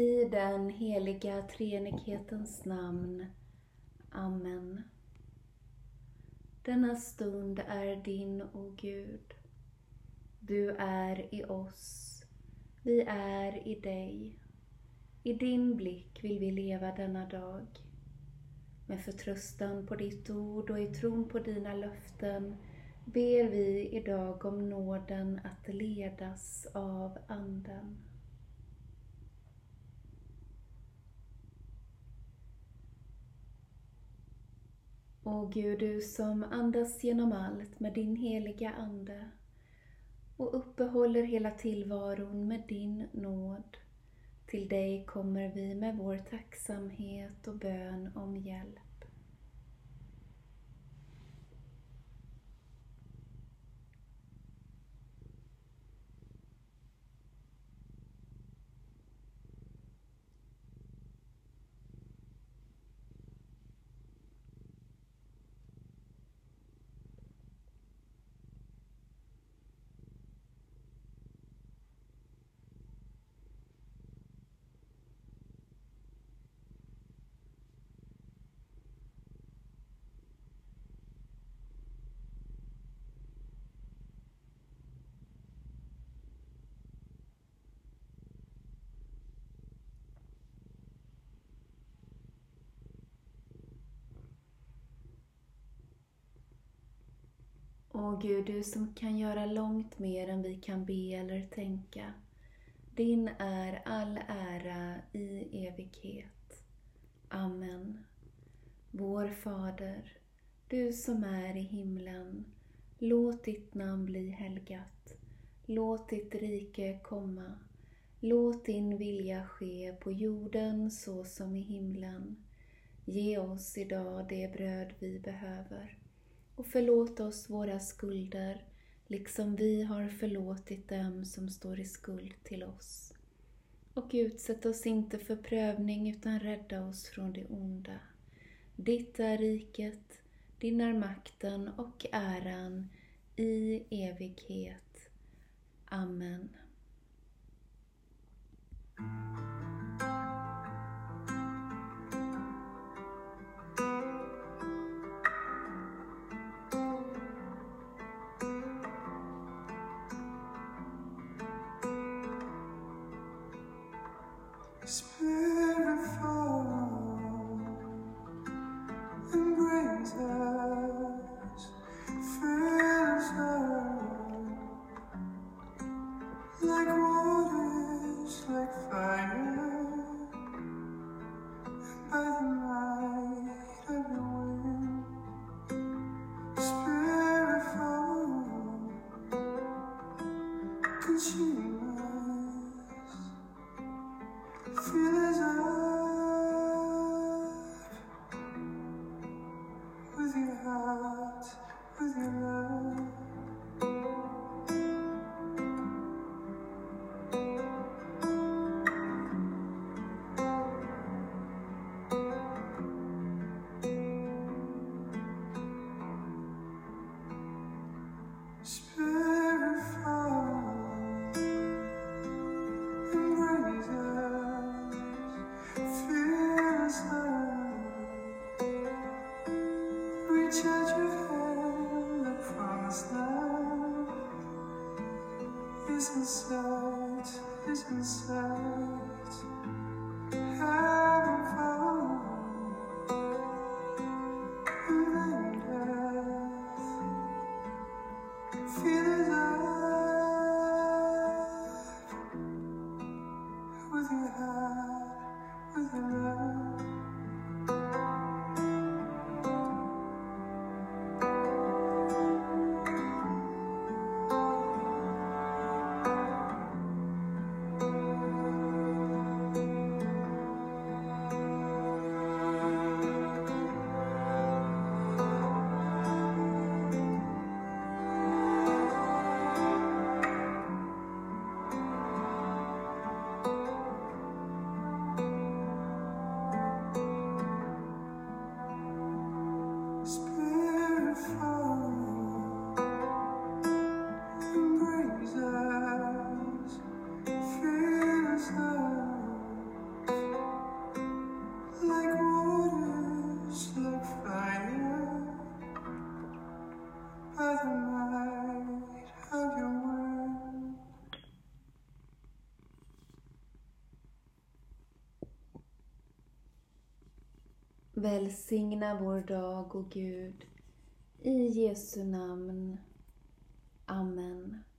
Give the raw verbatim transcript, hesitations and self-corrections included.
I den heliga treenighetens namn. Amen. Denna stund är din, o Gud. Du är i oss, vi är i dig. I din blick vill vi leva denna dag. Med förtröstan på ditt ord och i tron på dina löften ber vi idag om nåden att ledas av Anden. O Gud, du som andas genom allt med din heliga Ande och uppehåller hela tillvaron med din nåd. Till dig kommer vi med vår tacksamhet och bön om hjälp. Åh Gud, du som kan göra långt mer än vi kan be eller tänka. Din är all ära i evighet. Amen. Vår Fader, du som är i himlen, låt ditt namn bli helgat. Låt ditt rike komma. Låt din vilja ske på jorden så som i himlen. Ge oss idag det bröd vi behöver. Och förlåt oss våra skulder, liksom vi har förlåtit dem som står i skuld till oss. Och utsätt oss inte för prövning, utan rädda oss från det onda. Ditt är riket, din är makten och äran i evighet. Amen. Spirit fall and brings us, fills us like waters, like fire, and by the might of your wind. Spirit fall, consume us, fill us up with your heart, with your love. Spirit fall, embrace us, fill us up. Reach out your hand, the promised land is in sight, is in sight. Heaven fall, invade earth, fill us up with your heart, with your love. Spirit Välsigna vår dag, o Gud. I Jesu namn. Amen.